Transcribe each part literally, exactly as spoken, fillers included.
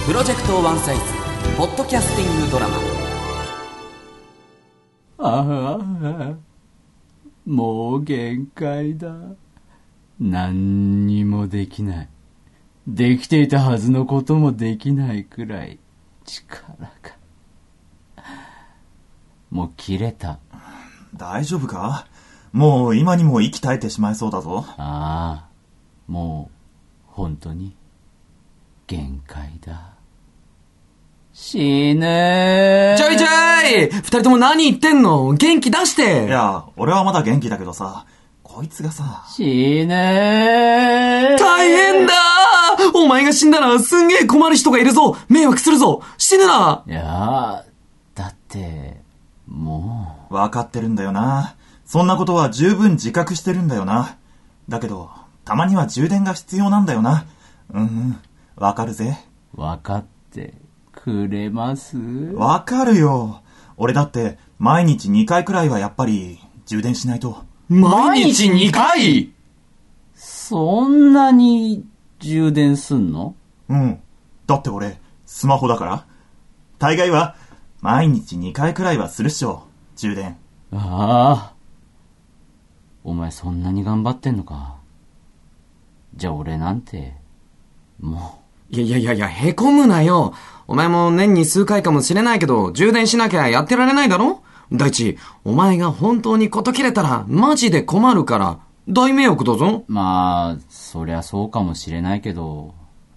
プロジェクトワンサイズポッドキャスティングドラマ。 ああ、もう限界だ。何にもできない。できていたはずのこともできないくらい力が。もう切れた。 大丈夫か？もう今にも息絶えてしまいそうだぞ。 ああ、もう本当に限界だ。死ぬー。 ちょいちょい、二人とも何言ってんの？元気出して。 いや、俺はまだ元気だけどさ、こいつがさ。 死ぬー。 大変だー。お前が死んだらすんげえ困る人がいるぞ。迷惑するぞ。死ぬな。 いやー、だってもう分かってるんだよな。そんなことは十分自覚してるんだよな。だけどたまには充電が必要なんだよな。うんうん、わかるぜ。 わかってくれます？ わかるよ。俺だって毎日にかいくらいはやっぱり充電しないと。 毎日にかい？ そんなに充電すんの？ うん。だって俺スマホだから。大概は毎日にかいくらいはするっしょ、充電。 ああ、お前そんなに頑張ってんのか。じゃあ俺なんてもう。いやいやいやいや、へこむなよ。お前も年に数回かもしれないけど充電しなきゃやってられないだろ。第一、お前が本当にこと切れたらマジで困るから大迷惑だぞ。 まあそりゃそうかもしれないけど、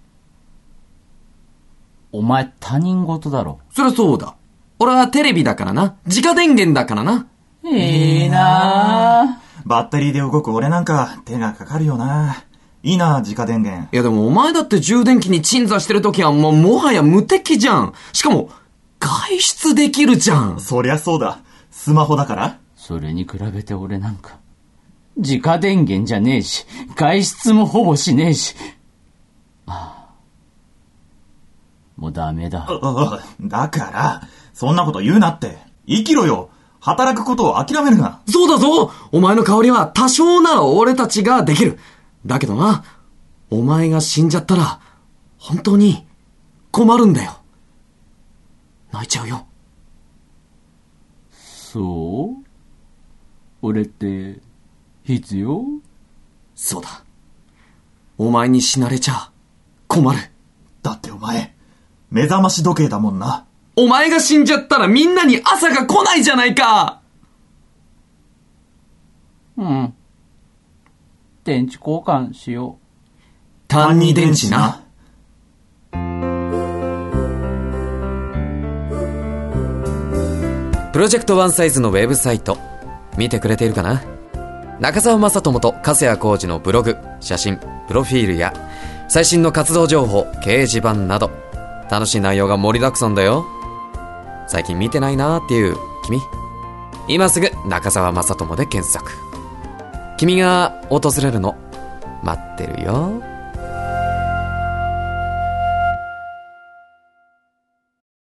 お前他人事だろ。 そりゃそうだ。俺はテレビだからな。直電源だからな。 いいなぁ。 バッテリーで動く俺なんか手がかかるよな。いいな、直電源。 いやでもお前だって充電器に鎮座してるときはもうもはや無敵じゃん。しかも外出できるじゃん。 そりゃそうだ。スマホだから。 それに比べて俺なんか直電源じゃねえし、外出もほぼしねえし。ああ、もうダメだ。 ああ、だからそんなこと言うなって。生きろよ。働くことを諦めるな。 そうだぞ。お前の代わりは多少なら俺たちができる。だけどな、お前が死んじゃったら本当に困るんだよ。泣いちゃうよ。 そう？俺って必要？ そうだ。お前に死なれちゃ困る。 だってお前目覚まし時計だもんな。 お前が死んじゃったらみんなに朝が来ないじゃないか。 うん。電池交換しよう。 単二電池な。プロジェクトワンサイズのウェブサイト見てくれているかな。中澤正智と粕谷浩二のブログ、写真、プロフィールや最新の活動情報、掲示板など楽しい内容が盛りだくさんだよ。最近見てないなーっていう君、今すぐ中澤正智で検索。君が訪れるの待ってるよ。